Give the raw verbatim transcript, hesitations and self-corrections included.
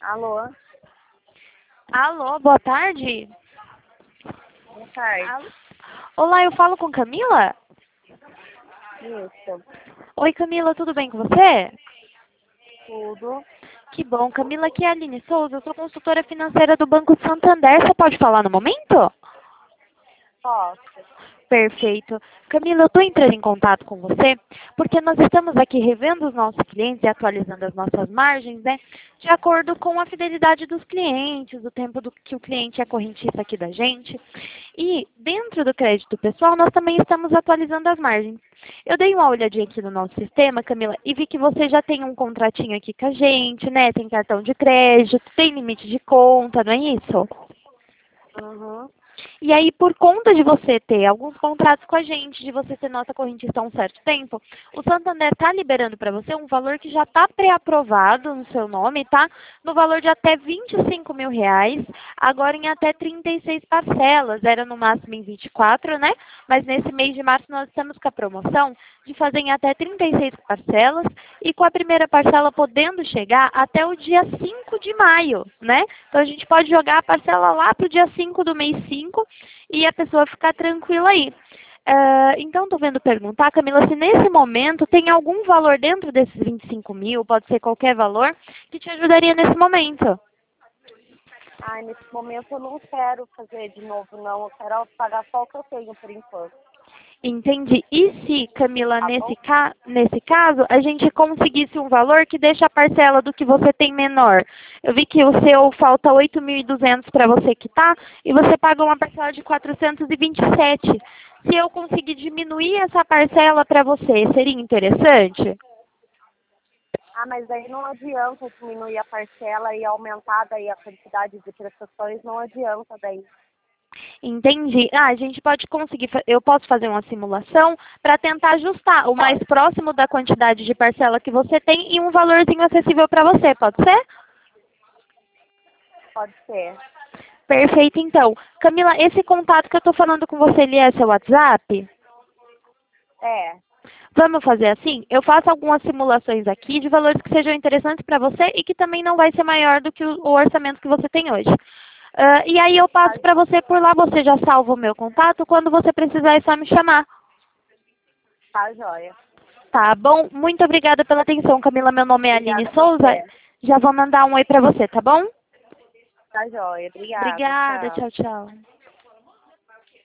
Alô? Alô, boa tarde. Boa tarde. Alô? Olá, eu falo com Camila? Isso. Oi, Camila, tudo bem com você? Tudo. Que bom. Camila, aqui é a Aline Souza, eu sou consultora financeira do Banco Santander. Você pode falar no momento? Posso. Perfeito. Camila, eu estou entrando em contato com você porque nós estamos aqui revendo os nossos clientes e atualizando as nossas margens, né? De acordo com a fidelidade dos clientes, o tempo do que o cliente é correntista aqui da gente. E dentro do crédito pessoal, nós também estamos atualizando as margens. Eu dei uma olhadinha aqui no nosso sistema, Camila, e vi que você já tem um contratinho aqui com a gente, né? Tem cartão de crédito, tem limite de conta, não é isso? Uhum. E aí, por conta de você ter alguns contratos com a gente, de você ser nossa correntista há um certo tempo, o Santander está liberando para você um valor que já está pré-aprovado no seu nome, tá? No valor de até vinte e cinco mil reais, agora em até trinta e seis parcelas. Era no máximo em vinte e quatro, né? Mas nesse mês de março nós estamos com a promoção de fazer em até trinta e seis parcelas e com a primeira parcela podendo chegar até o dia cinco de maio, né? Então a gente pode jogar a parcela lá para o dia cinco do mês cinco e a pessoa ficar tranquila aí. Uh, então, estou vendo perguntar, Camila, se nesse momento tem algum valor dentro desses vinte e cinco mil, pode ser qualquer valor, que te ajudaria nesse momento. Ai, nesse momento eu não quero fazer de novo, não. Eu quero pagar só o que eu tenho por enquanto. Entendi. E se, Camila, Tá nesse, bom? ca nesse caso, a gente conseguisse um valor que deixa a parcela do que você tem menor? Eu vi que o seu falta oito mil e duzentos para você quitar e você paga uma parcela de quatrocentos e vinte e sete. Se eu conseguir diminuir essa parcela para você, seria interessante? Ah, mas aí não adianta diminuir a parcela e aumentar daí a quantidade de prestações, não adianta daí. Entendi. Ah, a gente pode conseguir, fa- eu posso fazer uma simulação para tentar ajustar o mais Pode, próximo da quantidade de parcela que você tem e um valorzinho acessível para você, pode ser? pode ser. Perfeito, então. Camila, esse contato que eu estou falando com você, ele é seu WhatsApp? É, Vamos fazer assim? Eu faço algumas simulações aqui de valores que sejam interessantes para você e que também não vai ser maior do que o o orçamento que você tem hoje. Ah, e aí eu tá, passo para você por lá, você já salva o meu contato, quando você precisar é só me chamar. tá joia. Tá bom? Muito obrigada pela atenção, Camila. Meu nome é Aline Obrigada a Souza. você. Já vou mandar um oi para você, tá bom? Tá joia. Obrigada. Obrigada, Tchau. tchau, tchau.